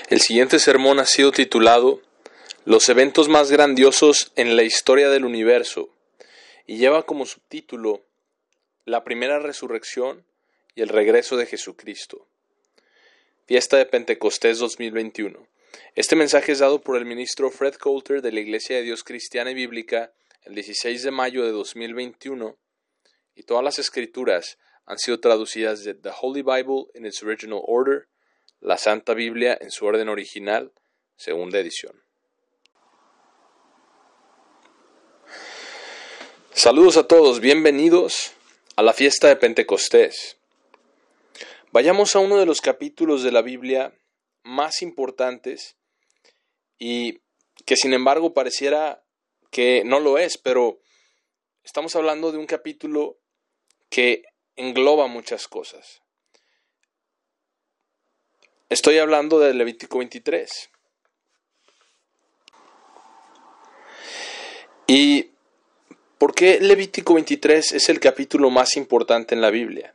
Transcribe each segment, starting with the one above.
El siguiente sermón ha sido titulado Los eventos más grandiosos en la historia del universo y lleva como subtítulo La primera resurrección y el regreso de Jesucristo. Fiesta de Pentecostés 2021. Este mensaje es dado por el ministro Fred Coulter de la Iglesia de Dios Cristiana y Bíblica el 16 de mayo de 2021 y todas las escrituras han sido traducidas de The Holy Bible in its original order, la Santa Biblia en su orden original, segunda edición. Saludos a todos, bienvenidos a la fiesta de Pentecostés. Vayamos a uno de los capítulos de la Biblia más importantes y que sin embargo pareciera que no lo es, pero estamos hablando de un capítulo que engloba muchas cosas. Estoy hablando de Levítico 23. ¿Y por qué Levítico 23 es el capítulo más importante en la Biblia?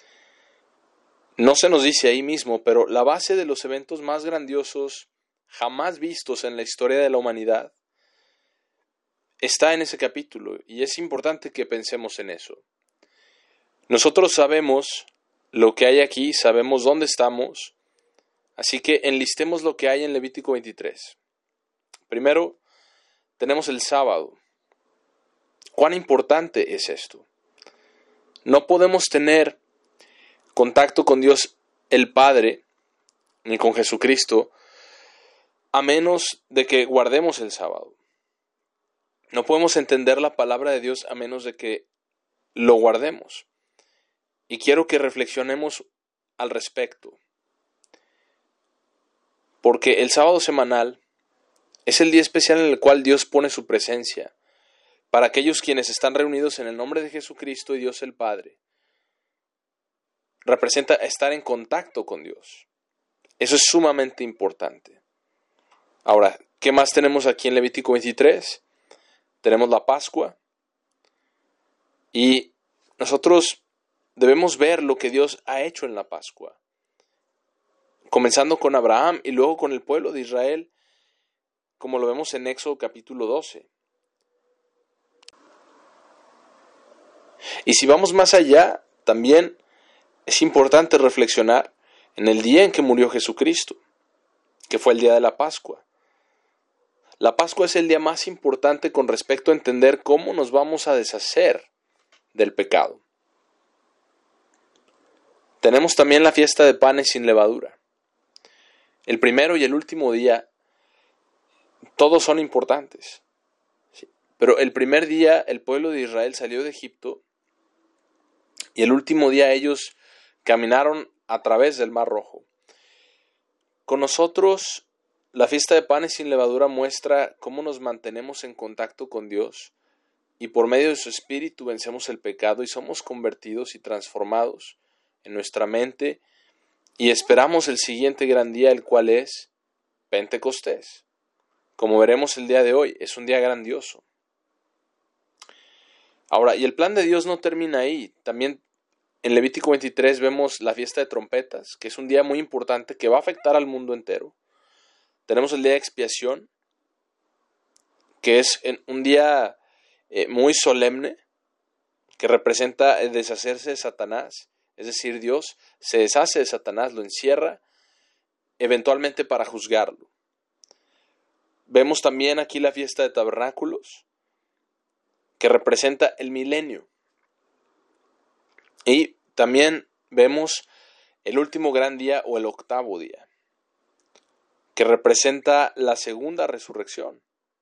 No se nos dice ahí mismo, pero la base de los eventos más grandiosos jamás vistos en la historia de la humanidad está en ese capítulo y es importante que pensemos en eso. Nosotros sabemos lo que hay aquí, sabemos dónde estamos, así que enlistemos lo que hay en Levítico 23. Primero, tenemos el sábado. ¿Cuán importante es esto? No podemos tener contacto con Dios el Padre, ni con Jesucristo, a menos de que guardemos el sábado. No podemos entender la palabra de Dios a menos de que lo guardemos. Y quiero que reflexionemos al respecto. Porque el sábado semanal es el día especial en el cual Dios pone su presencia para aquellos quienes están reunidos en el nombre de Jesucristo y Dios el Padre. Representa estar en contacto con Dios. Eso es sumamente importante. Ahora, ¿qué más tenemos aquí en Levítico 23? Tenemos la Pascua. Y nosotros debemos ver lo que Dios ha hecho en la Pascua. Comenzando con Abraham y luego con el pueblo de Israel, como lo vemos en Éxodo capítulo 12. Y si vamos más allá, también es importante reflexionar en el día en que murió Jesucristo, que fue el día de la Pascua. La Pascua es el día más importante con respecto a entender cómo nos vamos a deshacer del pecado. Tenemos también la fiesta de panes sin levadura. El primero y el último día, todos son importantes. Pero el primer día el pueblo de Israel salió de Egipto y el último día ellos caminaron a través del Mar Rojo. Con nosotros, la fiesta de panes sin levadura muestra cómo nos mantenemos en contacto con Dios y por medio de su Espíritu vencemos el pecado y somos convertidos y transformados en nuestra mente y esperamos el siguiente gran día, el cual es Pentecostés. Como veremos el día de hoy, es un día grandioso. Ahora, y el plan de Dios no termina ahí. También en Levítico 23 vemos la fiesta de trompetas, que es un día muy importante que va a afectar al mundo entero. Tenemos el día de expiación, que es un día muy solemne, que representa el deshacerse de Satanás. Es decir, Dios se deshace de Satanás, lo encierra, eventualmente para juzgarlo. Vemos también aquí la fiesta de tabernáculos, que representa el milenio. Y también vemos el último gran día o el octavo día, que representa la segunda resurrección.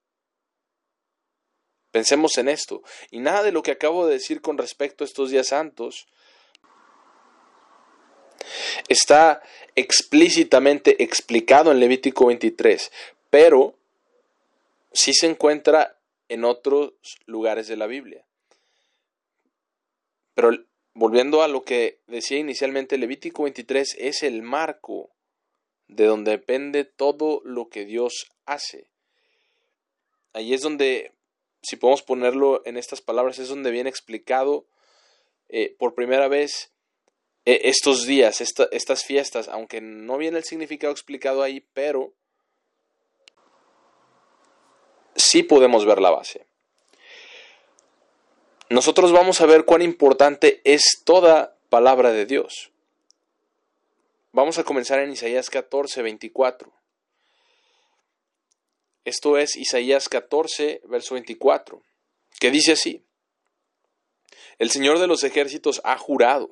Pensemos en esto. Y nada de lo que acabo de decir con respecto a estos días santos está explícitamente explicado en Levítico 23, pero sí se encuentra en otros lugares de la Biblia. Pero volviendo a lo que decía inicialmente, Levítico 23 es el marco de donde depende todo lo que Dios hace. Ahí es donde, si podemos ponerlo en estas palabras, es donde viene explicado por primera vez estos días, estas fiestas, aunque no viene el significado explicado ahí, pero sí podemos ver la base. Nosotros vamos a ver cuán importante es toda palabra de Dios. Vamos a comenzar en Isaías 14, 24. Esto es Isaías 14, verso 24, que dice así: el Señor de los ejércitos ha jurado.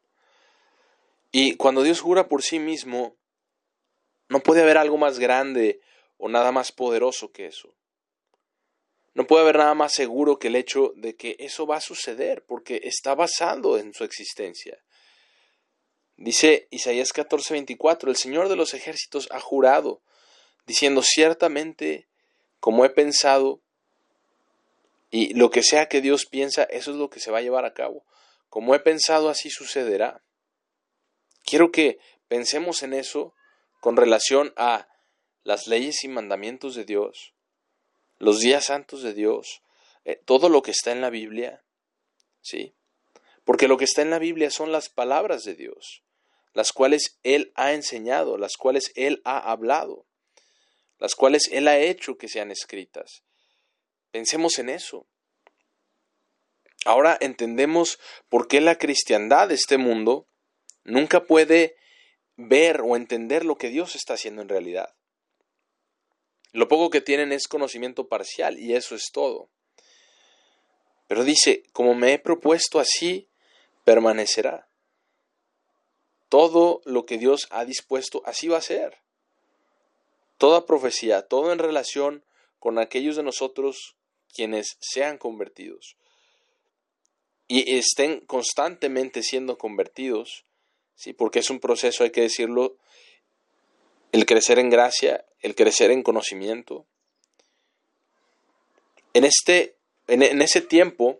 Y cuando Dios jura por sí mismo, no puede haber algo más grande o nada más poderoso que eso. No puede haber nada más seguro que el hecho de que eso va a suceder, porque está basado en su existencia. Dice Isaías 14, 24, el Señor de los ejércitos ha jurado, diciendo: ciertamente, como he pensado, y lo que sea que Dios piensa, eso es lo que se va a llevar a cabo. Como he pensado, así sucederá. Quiero que pensemos en eso con relación a las leyes y mandamientos de Dios, los días santos de Dios, todo lo que está en la Biblia, ¿sí? Porque lo que está en la Biblia son las palabras de Dios, las cuales Él ha enseñado, las cuales Él ha hablado, las cuales Él ha hecho que sean escritas. Pensemos en eso. Ahora entendemos por qué la cristiandad de este mundo nunca puede ver o entender lo que Dios está haciendo en realidad. Lo poco que tienen es conocimiento parcial y eso es todo. Pero dice: como me he propuesto, así permanecerá. Todo lo que Dios ha dispuesto, así va a ser. Toda profecía, todo en relación con aquellos de nosotros quienes sean convertidos y estén constantemente siendo convertidos, ¿sí? Porque es un proceso, hay que decirlo, el crecer en gracia, el crecer en conocimiento. En ese tiempo,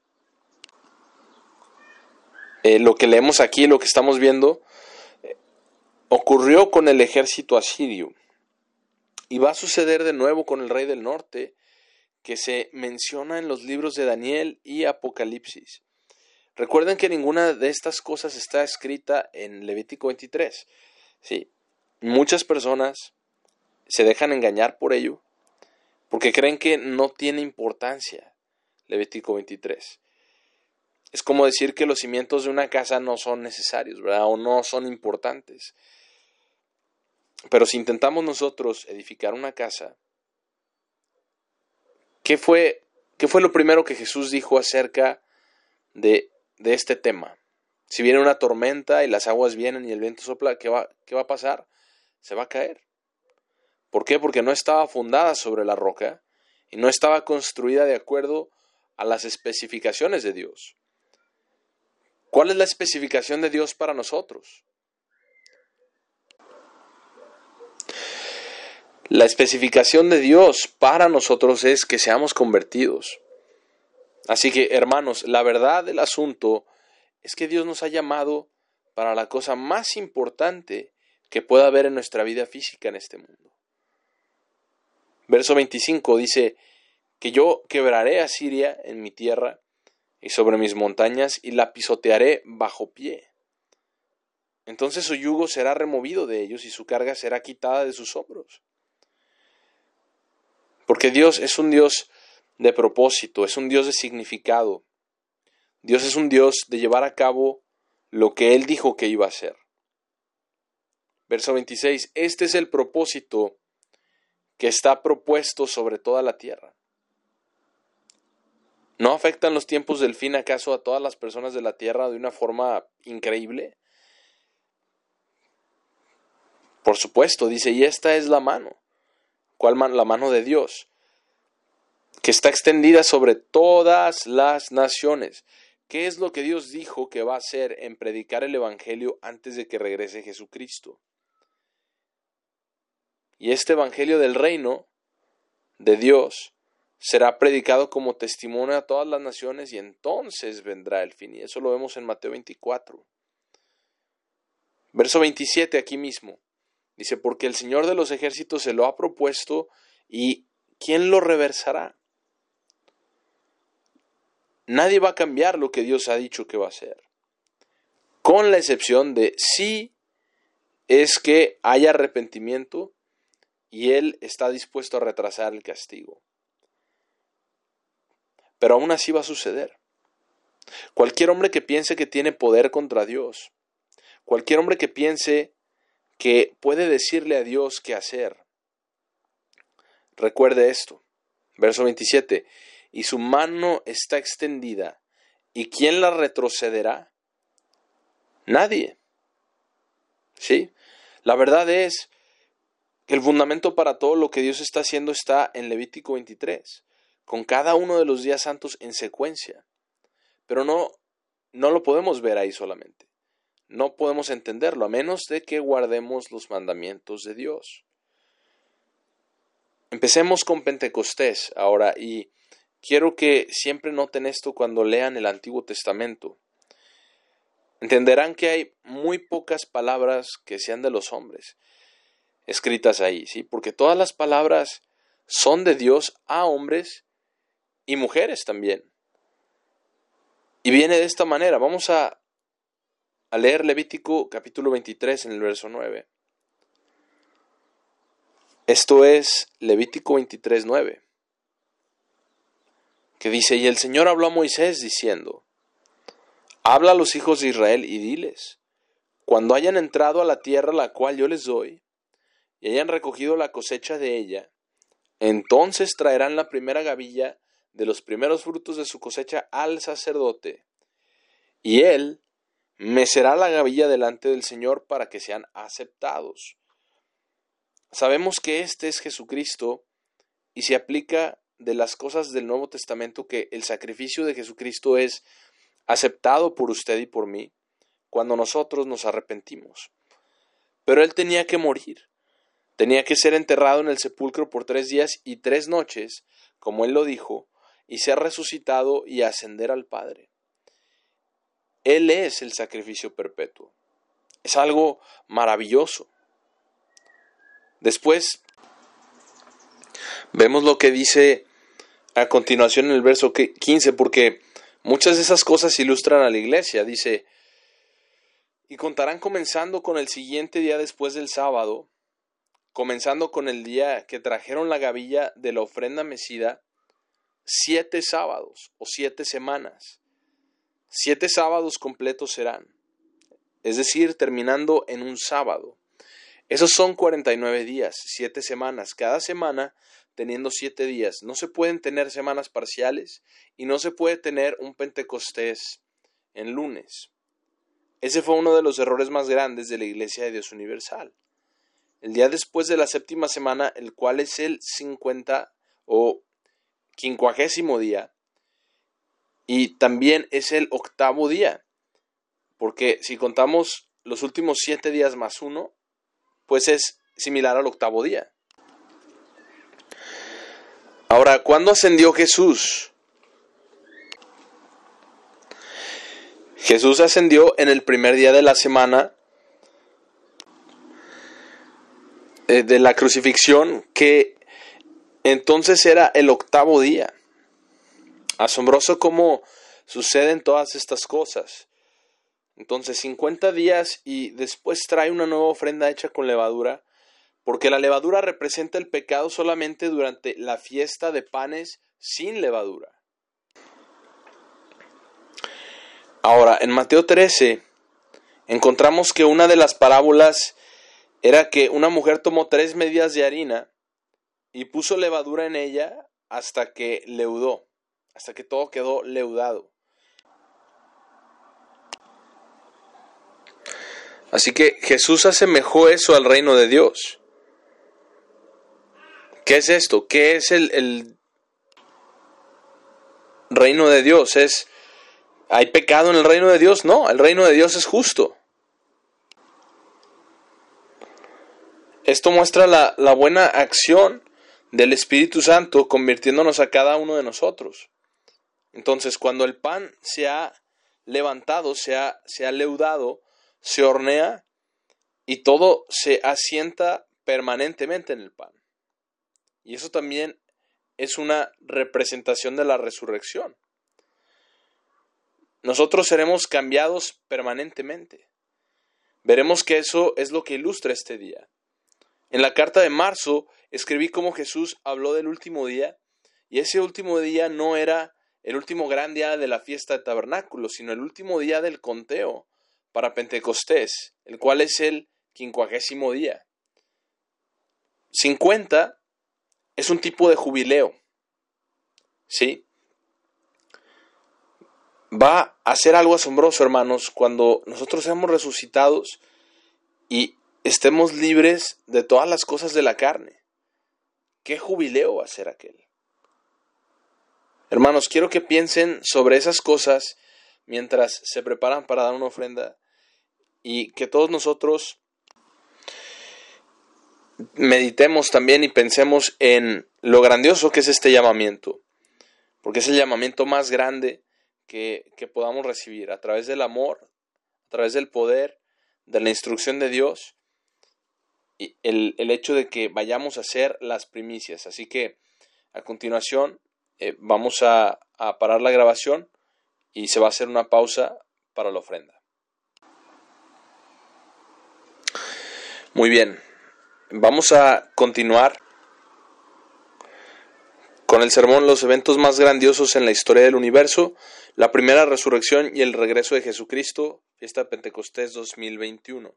lo que leemos aquí, lo que estamos viendo, ocurrió con el ejército asirio y va a suceder de nuevo con el rey del norte, que se menciona en los libros de Daniel y Apocalipsis. Recuerden que ninguna de estas cosas está escrita en Levítico 23. ¿Sí? Muchas personas se dejan engañar por ello, porque creen que no tiene importancia Levítico 23. Es como decir que los cimientos de una casa no son necesarios, ¿verdad? O no son importantes. Pero si intentamos nosotros edificar una casa, ¿qué fue lo primero que Jesús dijo acerca de este tema? Si viene una tormenta y las aguas vienen y el viento sopla, ¿qué va a pasar? Se va a caer. ¿Por qué? Porque no estaba fundada sobre la roca y no estaba construida de acuerdo a las especificaciones de Dios. ¿Cuál es la especificación de Dios para nosotros? La especificación de Dios para nosotros es que seamos convertidos. Así que, hermanos, la verdad del asunto es que Dios nos ha llamado para la cosa más importante que pueda haber en nuestra vida física en este mundo. Verso 25 dice: que yo quebraré a Siria en mi tierra y sobre mis montañas y la pisotearé bajo pie. Entonces su yugo será removido de ellos y su carga será quitada de sus hombros. Porque Dios es un Dios de propósito, es un Dios de significado. Dios es un Dios de llevar a cabo lo que Él dijo que iba a hacer. Verso 26, este es el propósito que está propuesto sobre toda la tierra. ¿No afectan los tiempos del fin acaso a todas las personas de la tierra de una forma increíble? Por supuesto, dice, y esta es la mano. ¿Cuál mano? La mano de Dios, que está extendida sobre todas las naciones. ¿Qué es lo que Dios dijo que va a hacer en predicar el Evangelio antes de que regrese Jesucristo? Y este Evangelio del reino de Dios será predicado como testimonio a todas las naciones y entonces vendrá el fin. Y eso lo vemos en Mateo 24. Verso 27 aquí mismo. Dice, porque el Señor de los ejércitos se lo ha propuesto y ¿quién lo reversará? Nadie va a cambiar lo que Dios ha dicho que va a hacer. con la excepción de si es que hay arrepentimiento y Él está dispuesto a retrasar el castigo. Pero aún así va a suceder. Cualquier hombre que piense que tiene poder contra Dios, cualquier hombre que piense que puede decirle a Dios qué hacer, recuerde esto. Verso 27. Y su mano está extendida, ¿y quién la retrocederá? Nadie. ¿Sí? La verdad es que el fundamento para todo lo que Dios está haciendo está en Levítico 23, con cada uno de los días santos en secuencia. Pero no lo podemos ver ahí solamente. No podemos entenderlo, a menos de que guardemos los mandamientos de Dios. Empecemos con Pentecostés ahora, y quiero que siempre noten esto cuando lean el Antiguo Testamento. Entenderán que hay muy pocas palabras que sean de los hombres escritas ahí, ¿sí? Porque todas las palabras son de Dios a hombres y mujeres también. Y viene de esta manera. Vamos a leer Levítico capítulo 23 en el verso 9. Esto es Levítico 23, 9. Que dice: Y el Señor habló a Moisés diciendo: Habla a los hijos de Israel y diles: Cuando hayan entrado a la tierra la cual yo les doy, y hayan recogido la cosecha de ella, entonces traerán la primera gavilla de los primeros frutos de su cosecha al sacerdote, y él mecerá la gavilla delante del Señor para que sean aceptados. Sabemos que este es Jesucristo, y se aplica de las cosas del Nuevo Testamento que el sacrificio de Jesucristo es aceptado por usted y por mí cuando nosotros nos arrepentimos. Pero Él tenía que morir, tenía que ser enterrado en el sepulcro por 3 días y 3 noches, como Él lo dijo, y ser resucitado y ascender al Padre. Él es el sacrificio perpetuo. Es algo maravilloso. Después vemos lo que dice a continuación en el verso 15, porque muchas de esas cosas ilustran a la iglesia. Dice: y contarán comenzando con el siguiente día después del sábado, comenzando con el día que trajeron la gavilla de la ofrenda mecida, 7 sábados o 7 semanas. 7 sábados completos serán, es decir, terminando en un sábado. Esos son 49 días, 7 semanas, cada semana teniendo 7 días. No se pueden tener semanas parciales y no se puede tener un Pentecostés en lunes. Ese fue uno de los errores más grandes de la Iglesia de Dios Universal. El día después de la 7ª semana, el cual es el 50 o 50º día, y también es el 8º día, porque si contamos los últimos 7 días más 1, pues es similar al 8º día. Ahora, ¿cuándo ascendió Jesús? Jesús ascendió en el primer día de la semana de la crucifixión, que entonces era el 8º día. Asombroso cómo suceden todas estas cosas. Entonces 50 días y después trae una nueva ofrenda hecha con levadura, porque la levadura representa el pecado solamente durante la fiesta de panes sin levadura. Ahora, en Mateo 13 encontramos que una de las parábolas era que una mujer tomó 3 medidas de harina y puso levadura en ella hasta que leudó, hasta que todo quedó leudado. Así que Jesús asemejó eso al reino de Dios. ¿Qué es esto? ¿Qué es el reino de Dios? ¿Hay pecado en el reino de Dios? No, el reino de Dios es justo. Esto muestra la buena acción del Espíritu Santo convirtiéndonos a cada uno de nosotros. Entonces, cuando el pan se ha levantado, se ha leudado, se hornea y todo se asienta permanentemente en el pan. Y eso también es una representación de la resurrección. nosotros seremos cambiados permanentemente. Veremos que eso es lo que ilustra este día. En la carta de marzo escribí cómo Jesús habló del último día, y ese último día no era el último gran día de la fiesta de tabernáculos, sino el último día del conteo para Pentecostés, el cual es el 50º día. 50 es un tipo de jubileo, ¿sí? Va a ser algo asombroso, hermanos, cuando nosotros seamos resucitados y estemos libres de todas las cosas de la carne. ¿Qué jubileo va a ser aquel? Hermanos, quiero que piensen sobre esas cosas mientras se preparan para dar una ofrenda y que todos nosotros meditemos también y pensemos en lo grandioso que es este llamamiento, porque es el llamamiento más grande que podamos recibir a través del amor, a través del poder, de la instrucción de Dios y el hecho de que vayamos a hacer las primicias. Así que a continuación vamos a parar la grabación y se va a hacer una pausa para la ofrenda. Muy bien, vamos a continuar con el sermón Los eventos más grandiosos en la historia del universo, la primera resurrección y el regreso de Jesucristo, fiesta de Pentecostés 2021.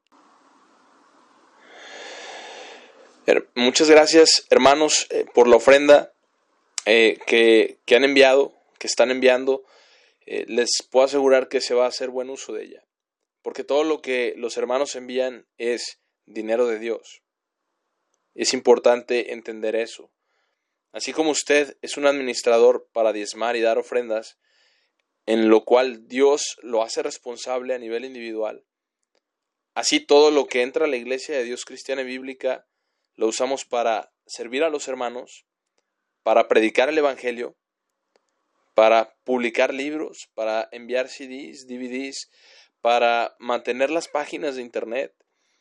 Muchas gracias, hermanos, por la ofrenda que han enviado, que están enviando. Les puedo asegurar que se va a hacer buen uso de ella, porque todo lo que los hermanos envían es dinero de Dios. Es importante entender eso. Así como usted es un administrador para diezmar y dar ofrendas, en lo cual Dios lo hace responsable a nivel individual, así todo lo que entra a la Iglesia de Dios Cristiana y Bíblica lo usamos para servir a los hermanos, para predicar el Evangelio, para publicar libros, para enviar CDs, DVDs, para mantener las páginas de internet,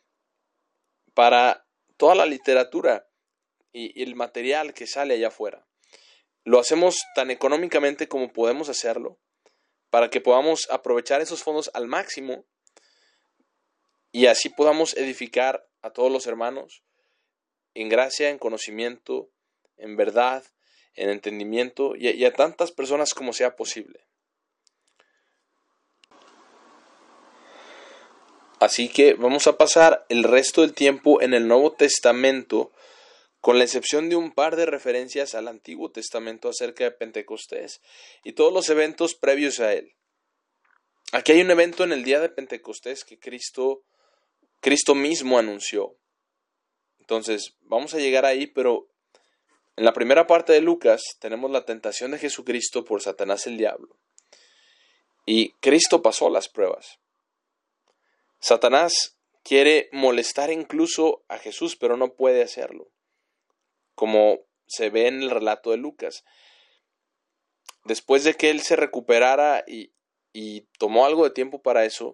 para toda la literatura y el material que sale allá afuera. Lo hacemos tan económicamente como podemos hacerlo, para que podamos aprovechar esos fondos al máximo y así podamos edificar a todos los hermanos en gracia, en conocimiento, en verdad, en entendimiento y a tantas personas como sea posible. Así que vamos a pasar el resto del tiempo en el Nuevo Testamento, con la excepción de un par de referencias al Antiguo Testamento acerca de Pentecostés y todos los eventos previos a él. Aquí hay un evento en el día de Pentecostés que Cristo mismo anunció. Entonces, vamos a llegar ahí, pero en la primera parte de Lucas tenemos la tentación de Jesucristo por Satanás el diablo. Y Cristo pasó las pruebas. Satanás quiere molestar incluso a Jesús, pero no puede hacerlo, como se ve en el relato de Lucas. Después de que él se recuperara y tomó algo de tiempo para eso,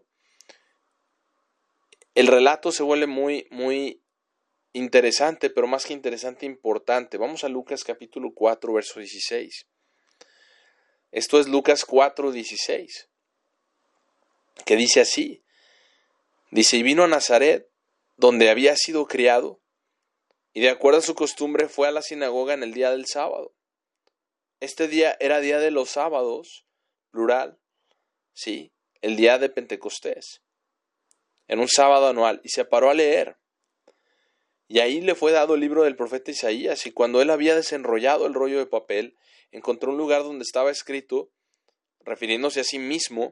el relato se vuelve muy, muy interesante, pero más que interesante, importante. Vamos a Lucas capítulo 4, verso 16. Esto es Lucas 4, 16, que dice así. Dice, y vino a Nazaret, donde había sido criado, y de acuerdo a su costumbre fue a la sinagoga en el día del sábado. Este día era día de los sábados, plural, sí, el día de Pentecostés, en un sábado anual, y se paró a leer. Y ahí le fue dado el libro del profeta Isaías, y cuando él había desenrollado el rollo de papel, encontró un lugar donde estaba escrito, refiriéndose a sí mismo,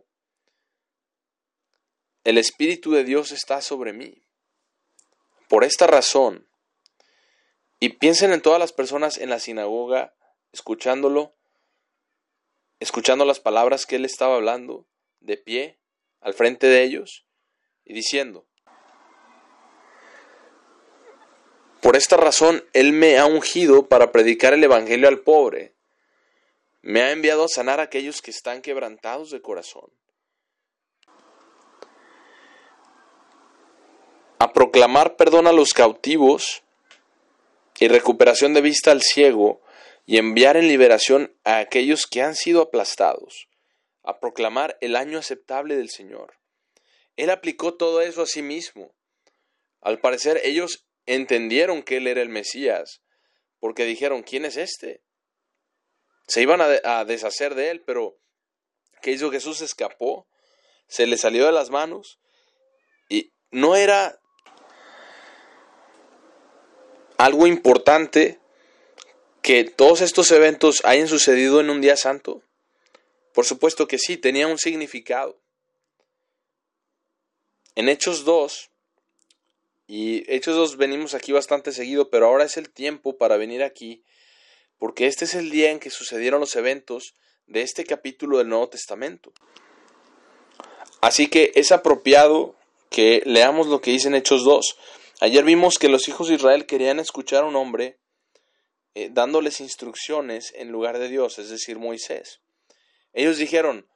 el Espíritu de Dios está sobre mí. Por esta razón, y piensen en todas las personas en la sinagoga, escuchando las palabras que él estaba hablando, de pie, al frente de ellos, y diciendo, por esta razón él me ha ungido para predicar el evangelio al pobre, me ha enviado a sanar a aquellos que están quebrantados de corazón, a proclamar perdón a los cautivos y recuperación de vista al ciego, y enviar en liberación a aquellos que han sido aplastados, a proclamar el año aceptable del Señor. Él aplicó todo eso a sí mismo. Al parecer ellos entendieron que Él era el Mesías, porque dijeron, ¿quién es este? Se iban a deshacer de Él, pero ¿qué hizo Jesús? Escapó, se le salió de las manos, y no era algo importante que todos estos eventos hayan sucedido en un día santo. Por supuesto que sí, tenía un significado. En Hechos 2, y Hechos 2 venimos aquí bastante seguido, pero ahora es el tiempo para venir aquí, porque este es el día en que sucedieron los eventos de este capítulo del Nuevo Testamento. Así que es apropiado que leamos lo que dice en Hechos 2. Ayer vimos que los hijos de Israel querían escuchar a un hombre dándoles instrucciones en lugar de Dios, es decir, Moisés. Ellos dijeron,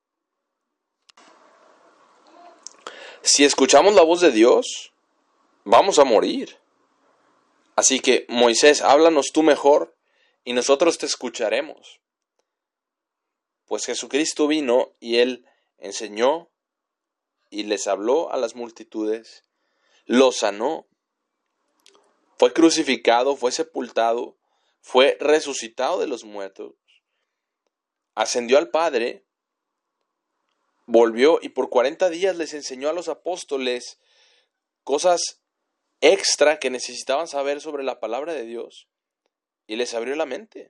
si escuchamos la voz de Dios, vamos a morir. Así que, Moisés, háblanos tú mejor y nosotros te escucharemos. Pues Jesucristo vino y Él enseñó y les habló a las multitudes, los sanó, fue crucificado, fue sepultado, fue resucitado de los muertos, ascendió al Padre, volvió y por 40 días les enseñó a los apóstoles cosas extra que necesitaban saber sobre la palabra de Dios y les abrió la mente.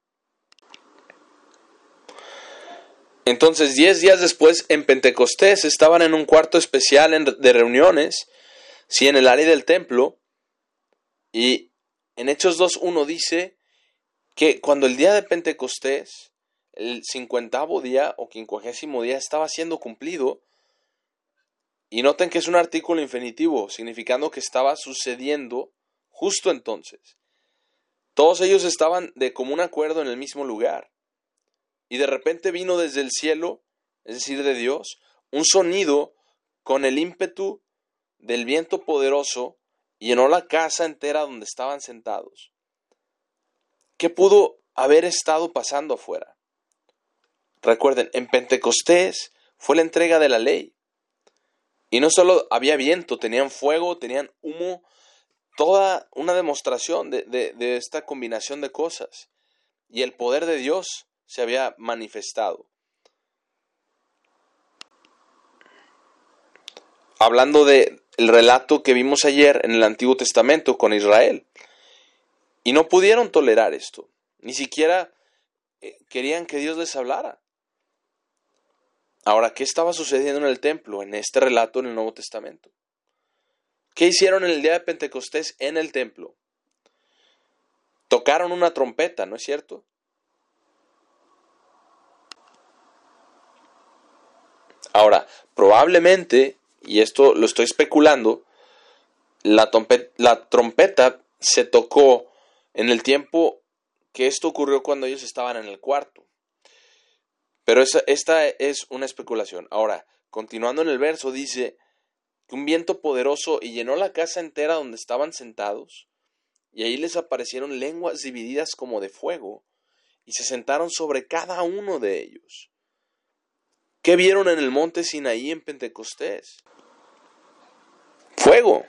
Entonces 10 días después en Pentecostés estaban en un cuarto especial de reuniones, sí, en el área del templo, y en Hechos 2:1 dice que cuando el día de Pentecostés, el 50º día o 50º día estaba siendo cumplido, y noten que es un artículo infinitivo, significando que estaba sucediendo justo entonces. Todos ellos estaban de común acuerdo en el mismo lugar. Y de repente vino desde el cielo, es decir, de Dios, un sonido con el ímpetu del viento poderoso y llenó la casa entera donde estaban sentados. ¿Qué pudo haber estado pasando afuera? Recuerden, en Pentecostés fue la entrega de la ley. Y no solo había viento, tenían fuego, tenían humo, toda una demostración de esta combinación de cosas. Y el poder de Dios se había manifestado. Hablando del relato que vimos ayer en el Antiguo Testamento con Israel. Y no pudieron tolerar esto. Ni siquiera querían que Dios les hablara. Ahora, ¿qué estaba sucediendo en el templo en este relato en el Nuevo Testamento? ¿Qué hicieron en el día de Pentecostés en el templo? Tocaron una trompeta, ¿no es cierto? Ahora, probablemente, y esto lo estoy especulando, la trompeta se tocó en el tiempo que esto ocurrió cuando ellos estaban en el cuarto. Pero esta es una especulación. Ahora, continuando en el verso, dice que un viento poderoso y llenó la casa entera donde estaban sentados, y ahí les aparecieron lenguas divididas como de fuego, y se sentaron sobre cada uno de ellos. ¿Qué vieron en el monte Sinaí en Pentecostés? Fuego.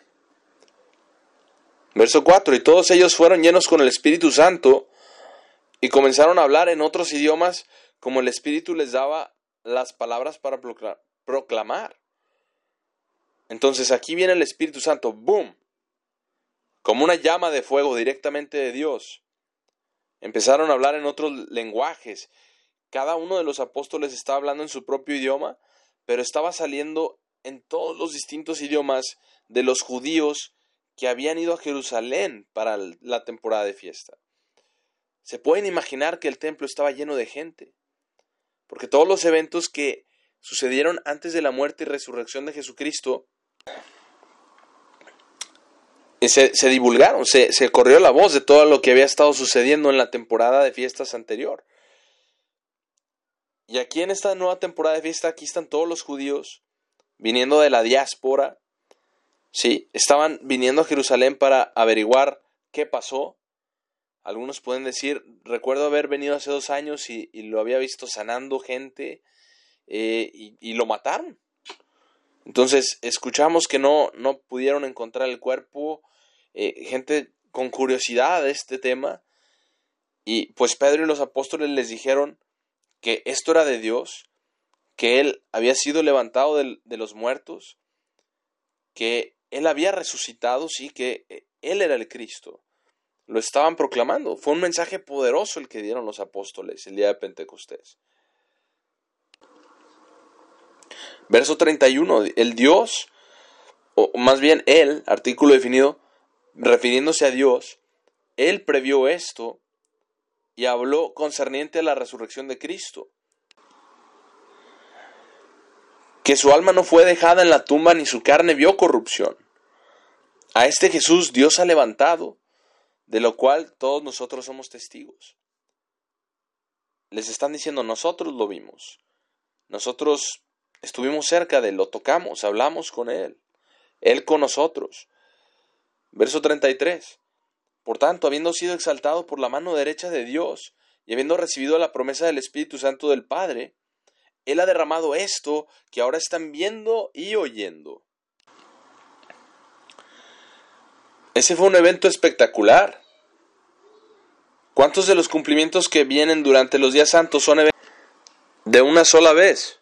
Verso 4, y todos ellos fueron llenos con el Espíritu Santo, y comenzaron a hablar en otros idiomas, como el Espíritu les daba las palabras para proclamar. Entonces aquí viene el Espíritu Santo, ¡boom!, como una llama de fuego directamente de Dios. Empezaron a hablar en otros lenguajes. Cada uno de los apóstoles estaba hablando en su propio idioma, pero estaba saliendo en todos los distintos idiomas de los judíos que habían ido a Jerusalén para la temporada de fiesta. Se pueden imaginar que el templo estaba lleno de gente, porque todos los eventos que sucedieron antes de la muerte y resurrección de Jesucristo se divulgaron, se corrió la voz de todo lo que había estado sucediendo en la temporada de fiestas anterior. Y aquí en esta nueva temporada de fiesta, aquí están todos los judíos viniendo de la diáspora, ¿sí? Estaban viniendo a Jerusalén para averiguar qué pasó. Algunos pueden decir, recuerdo haber venido hace 2 años y lo había visto sanando gente y lo mataron. Entonces escuchamos que no pudieron encontrar el cuerpo, gente con curiosidad de este tema, y pues Pedro y los apóstoles les dijeron que esto era de Dios, que Él había sido levantado de los muertos, que Él había resucitado, sí, que Él era el Cristo. Lo estaban proclamando. Fue un mensaje poderoso el que dieron los apóstoles el día de Pentecostés. Verso 31, el Dios, o más bien Él, artículo definido, refiriéndose a Dios, Él previó esto y habló concerniente a la resurrección de Cristo. Que su alma no fue dejada en la tumba ni su carne vio corrupción. A este Jesús Dios ha levantado, de lo cual todos nosotros somos testigos. Les están diciendo, nosotros lo vimos. Nosotros estuvimos cerca de Él, lo tocamos, hablamos con Él. Él con nosotros. Verso 33. Por tanto, habiendo sido exaltado por la mano derecha de Dios y habiendo recibido la promesa del Espíritu Santo del Padre, Él ha derramado esto que ahora están viendo y oyendo. Ese fue un evento espectacular. ¿Cuántos de los cumplimientos que vienen durante los días santos son eventos de una sola vez?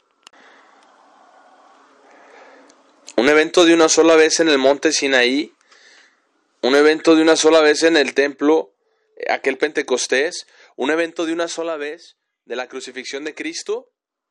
Un evento de una sola vez en el monte Sinaí, un evento de una sola vez en el templo, aquel Pentecostés, un evento de una sola vez de la crucifixión de Cristo.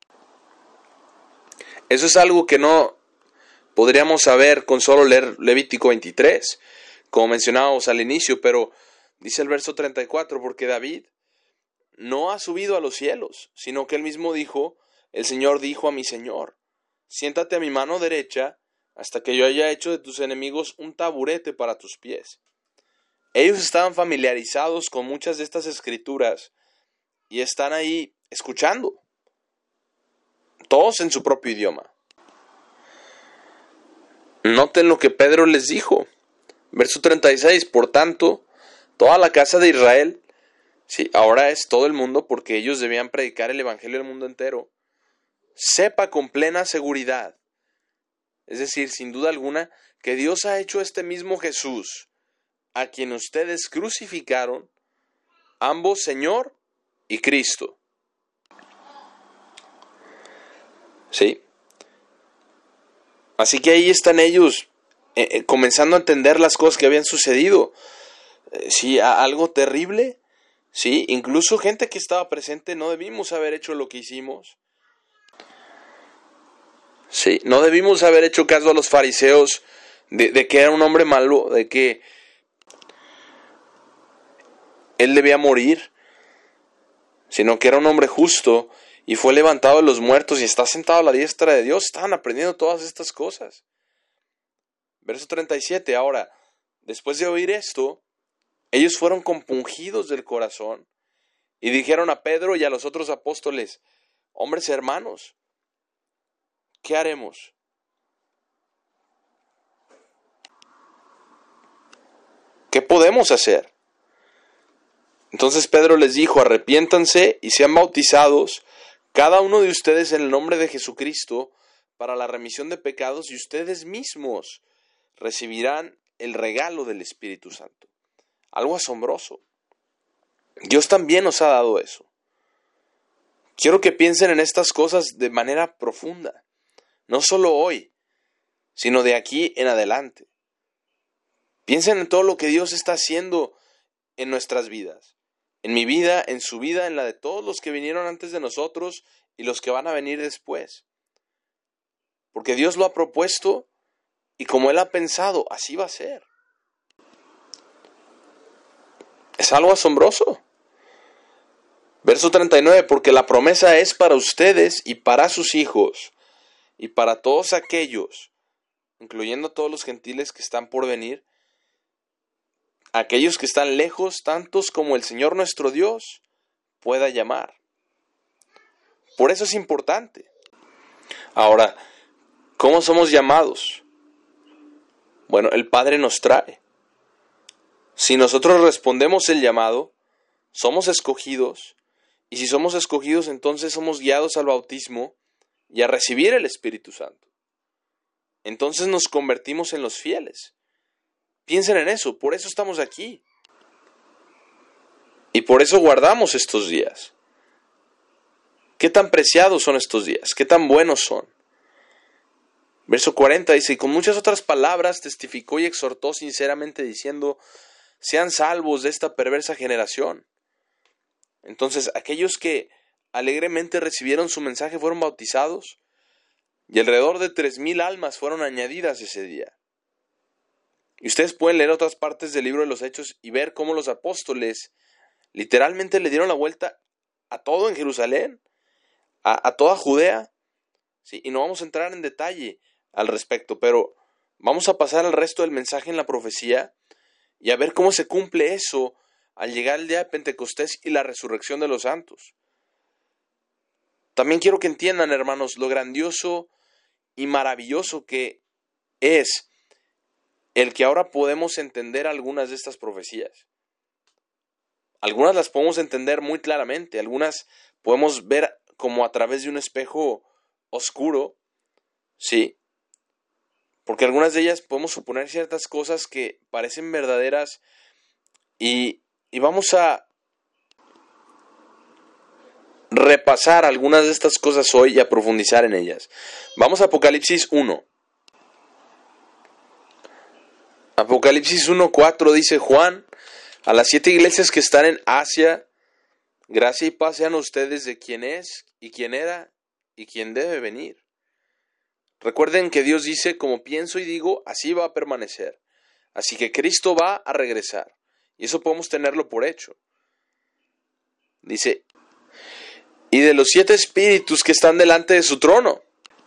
Eso es algo que no podríamos saber con solo leer Levítico 23, como mencionábamos al inicio, pero dice el verso 34, porque David no ha subido a los cielos, sino que él mismo dijo, el Señor dijo a mi Señor, siéntate a mi mano derecha hasta que yo haya hecho de tus enemigos un taburete para tus pies. Ellos estaban familiarizados con muchas de estas escrituras y están ahí escuchando, todos en su propio idioma. Noten lo que Pedro les dijo. Verso 36, por tanto, toda la casa de Israel, sí, ahora es todo el mundo porque ellos debían predicar el evangelio al mundo entero, sepa con plena seguridad, es decir, sin duda alguna, que Dios ha hecho este mismo Jesús, a quien ustedes crucificaron, ambos Señor y Cristo. ¿Sí? Así que ahí están ellos comenzando a entender las cosas que habían sucedido. Sí, algo terrible. Sí, incluso gente que estaba presente, no debimos haber hecho lo que hicimos. Sí, no debimos haber hecho caso a los fariseos de que era un hombre malo, de que él debía morir, sino que era un hombre justo y fue levantado de los muertos y está sentado a la diestra de Dios. Estaban aprendiendo todas estas cosas. Verso 37, ahora, después de oír esto, ellos fueron compungidos del corazón y dijeron a Pedro y a los otros apóstoles, hombres hermanos, ¿qué haremos? ¿Qué podemos hacer? Entonces Pedro les dijo, arrepiéntanse y sean bautizados cada uno de ustedes en el nombre de Jesucristo para la remisión de pecados y ustedes mismos recibirán el regalo del Espíritu Santo. Algo asombroso. Dios también nos ha dado eso. Quiero que piensen en estas cosas de manera profunda. No solo hoy, sino de aquí en adelante. Piensen en todo lo que Dios está haciendo en nuestras vidas. En mi vida, en su vida, en la de todos los que vinieron antes de nosotros y los que van a venir después. Porque Dios lo ha propuesto y como Él ha pensado, así va a ser. Es algo asombroso. Verso 39, porque la promesa es para ustedes y para sus hijos y para todos aquellos, incluyendo todos los gentiles que están por venir, aquellos que están lejos, tantos como el Señor nuestro Dios pueda llamar. Por eso es importante. Ahora, ¿cómo somos llamados? Bueno, el Padre nos trae. Si nosotros respondemos el llamado, somos escogidos, y si somos escogidos, entonces somos guiados al bautismo, y a recibir el Espíritu Santo. Entonces nos convertimos en los fieles. Piensen en eso, por eso estamos aquí. Y por eso guardamos estos días. ¿Qué tan preciados son estos días? ¿Qué tan buenos son? Verso 40 dice, y con muchas otras palabras testificó y exhortó sinceramente diciendo, sean salvos de esta perversa generación. Entonces, aquellos que alegremente recibieron su mensaje fueron bautizados, y alrededor de 3,000 almas fueron añadidas ese día. Y ustedes pueden leer otras partes del libro de los Hechos y ver cómo los apóstoles literalmente le dieron la vuelta a todo en Jerusalén, a toda Judea. Sí, y no vamos a entrar en detalle al respecto, pero vamos a pasar al resto del mensaje en la profecía y a ver cómo se cumple eso al llegar el día de Pentecostés y la resurrección de los santos. También quiero que entiendan, hermanos, lo grandioso y maravilloso que es el que ahora podemos entender algunas de estas profecías. Algunas las podemos entender muy claramente, algunas podemos ver como a través de un espejo oscuro, sí, porque algunas de ellas podemos suponer ciertas cosas que parecen verdaderas y vamos a repasar algunas de estas cosas hoy y a profundizar en ellas. Vamos a Apocalipsis 1. Apocalipsis 1:4 dice Juan, a las 7 iglesias que están en Asia, gracia y paz sean ustedes de quien es, y quien era, y quien debe venir. Recuerden que Dios dice, como pienso y digo, así va a permanecer. Así que Cristo va a regresar. Y eso podemos tenerlo por hecho. Dice, y de los 7 espíritus que están delante de su trono.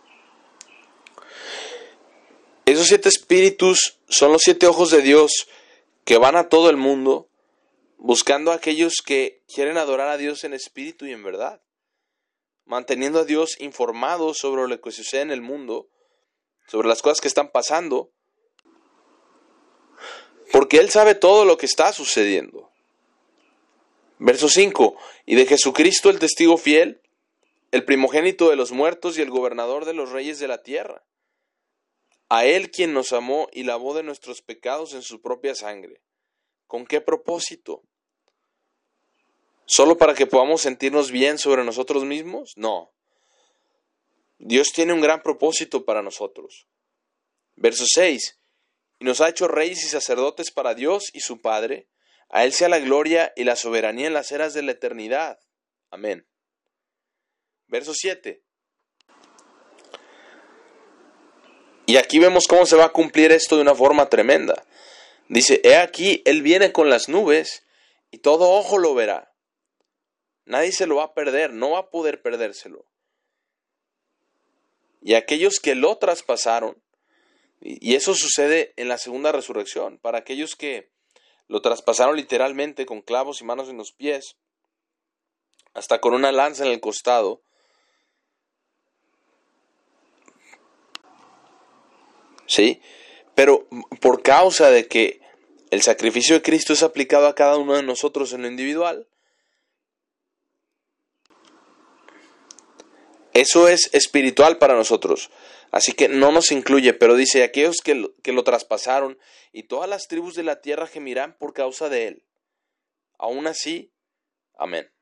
Esos 7 espíritus son los 7 ojos de Dios que van a todo el mundo buscando a aquellos que quieren adorar a Dios en espíritu y en verdad, manteniendo a Dios informado sobre lo que sucede en el mundo, sobre las cosas que están pasando, porque Él sabe todo lo que está sucediendo. Verso 5, y de Jesucristo el testigo fiel, el primogénito de los muertos y el gobernador de los reyes de la tierra, a Él quien nos amó y lavó de nuestros pecados en su propia sangre. ¿Con qué propósito? ¿Solo para que podamos sentirnos bien sobre nosotros mismos? No. Dios tiene un gran propósito para nosotros. Verso 6. Y nos ha hecho reyes y sacerdotes para Dios y su Padre. A Él sea la gloria y la soberanía en las eras de la eternidad. Amén. Verso 7. Y aquí vemos cómo se va a cumplir esto de una forma tremenda. Dice, he aquí, Él viene con las nubes y todo ojo lo verá. Nadie se lo va a perder, no va a poder perdérselo. Y aquellos que lo traspasaron, y eso sucede en la segunda resurrección, para aquellos que lo traspasaron literalmente con clavos y manos en los pies, hasta con una lanza en el costado, ¿sí? Pero por causa de que el sacrificio de Cristo es aplicado a cada uno de nosotros en lo individual, eso es espiritual para nosotros, así que no nos incluye, pero dice, aquellos que lo traspasaron y todas las tribus de la tierra gemirán por causa de él. Aún así, amén.